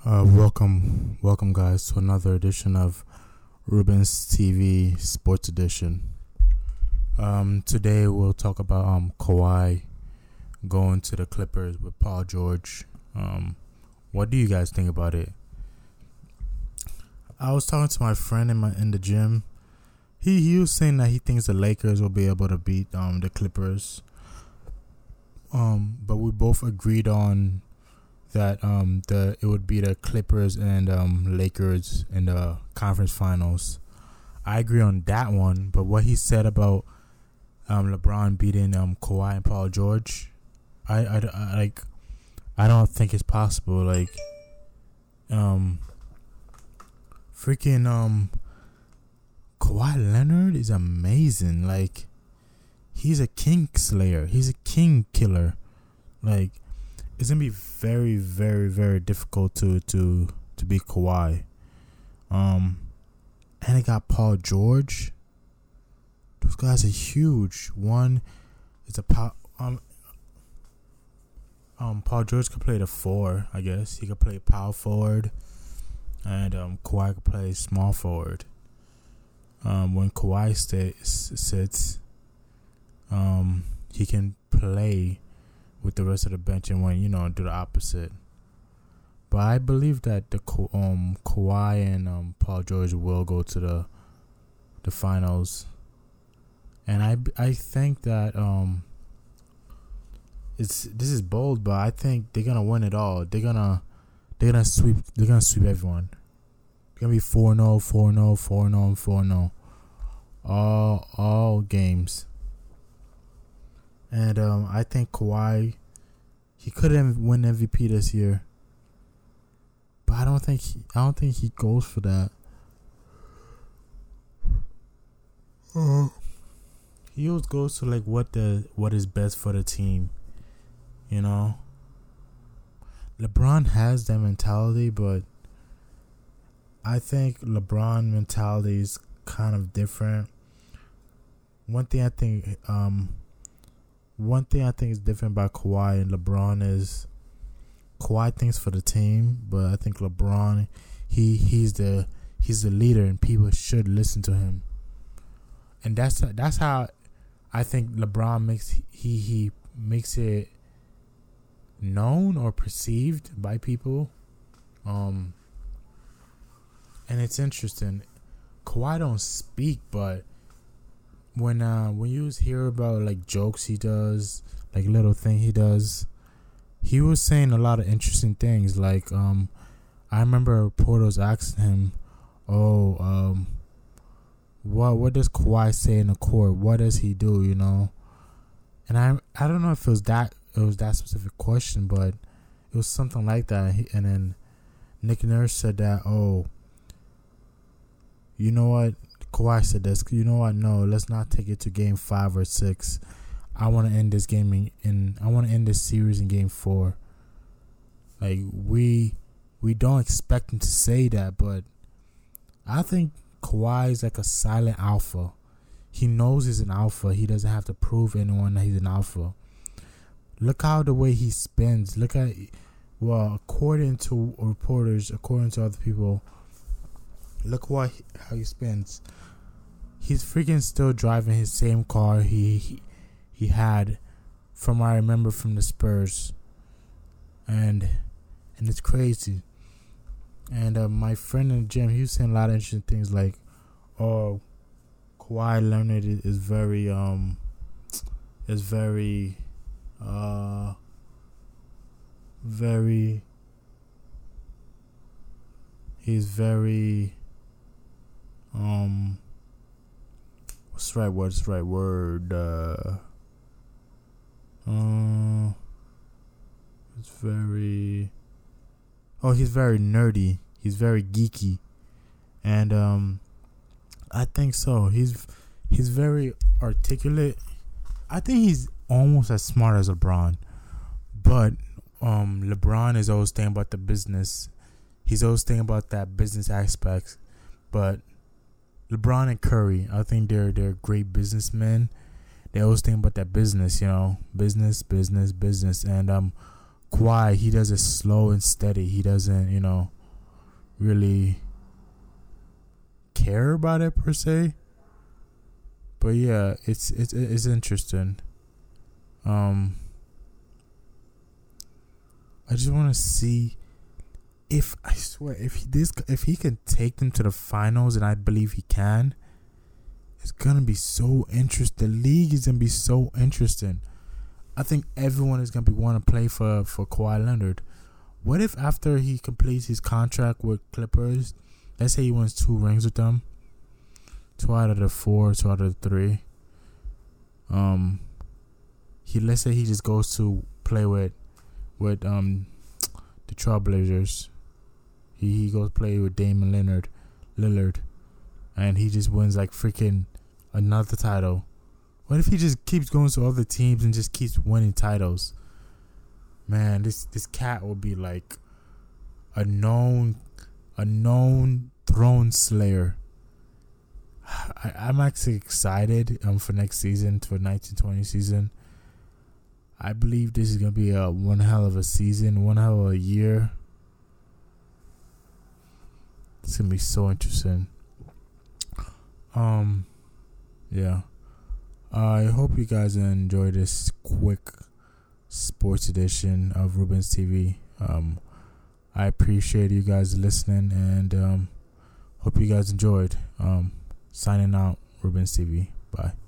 Welcome, guys, to another edition of Ruben's TV Sports Edition. Today we'll talk about Kawhi going to the Clippers with Paul George. What do you guys think about it? I was talking to my friend in the gym. He was saying that he thinks the Lakers will be able to beat the Clippers. But we both agreed on that it would be the Clippers and Lakers in the conference finals. I agree on that one, but what he said about LeBron beating Kawhi and Paul George, I don't think it's possible. Freaking Kawhi Leonard is amazing. Like, he's a king slayer. He's a king killer. Like, it's gonna be very, very, very difficult to beat Kawhi. And they got Paul George. Those guys are huge. One is Paul George could play the 4, I guess. He could play power forward, and Kawhi could play small forward. When Kawhi sits, he can play with the rest of the bench and do the opposite. But I believe that the Kawhi and Paul George will go to the finals, and I think that this is bold, but I think they're gonna win it all. They're gonna sweep everyone. It's gonna be 4-0, 4-0, 4-0, 4-0, all games. And I think Kawhi, he couldn't win MVP this year, but I don't think he goes for that. He always goes to what is best for the team, LeBron has that mentality, but I think LeBron mentality is kind of different. One thing I think is different about Kawhi and LeBron is Kawhi thinks for the team, but I think LeBron, he's the leader, and people should listen to him. And that's how I think LeBron makes it known or perceived by people. And it's interesting. Kawhi don't speak, but when you hear about jokes he does, little thing he does, he was saying a lot of interesting things. I remember a reporter was asking him, what does Kawhi say in the court? What does he do? And I don't know if it was that specific question, but it was something like that. And then Nick Nurse said that, you know what? Kawhi said this. You know what? No, let's not take it to game 5 or 6. I want to end this game I want to end this series in game 4. We don't expect him to say that, but I think Kawhi is like a silent alpha. He knows he's an alpha. He doesn't have to prove anyone that he's an alpha. Look how the way he spins. According to reporters, according to other people, look how he spins. He's freaking still driving his same car he had from what I remember from the Spurs, and it's crazy. And my friend in the gym, he was saying a lot of interesting things Kawhi Leonard is very he's very what's the right word? He's very nerdy. He's very geeky, and I think so. He's very articulate. I think he's almost as smart as LeBron, but LeBron is always thinking about the business. He's always thinking about that business aspect, but LeBron and Curry, I think they're great businessmen. They always think about that business, business. And Kawhi, he does it slow and steady. He doesn't, really care about it per se. But yeah, it's interesting. I just want to see if he can take them to the finals, and I believe he can. It's gonna be so interesting. The league is gonna be so interesting. I think everyone is gonna want to play for Kawhi Leonard. What if after he completes his contract with Clippers, let's say he wins 2 rings with them, 2 out of the 4, 2 out of the 3. Let's say he just goes to play with the Trailblazers. He goes play with Damian Lillard, and he just wins like freaking another title. What if he just keeps going to other teams and just keeps winning titles? Man, this cat will be like a known throne slayer. I'm actually excited for next season, for 1920 season. I believe this is gonna be one hell of a season, one hell of a year. It's gonna be so interesting. Yeah. I hope you guys enjoyed this quick sports edition of Ruben's TV. I appreciate you guys listening, and hope you guys enjoyed. Signing out, Ruben's TV. Bye.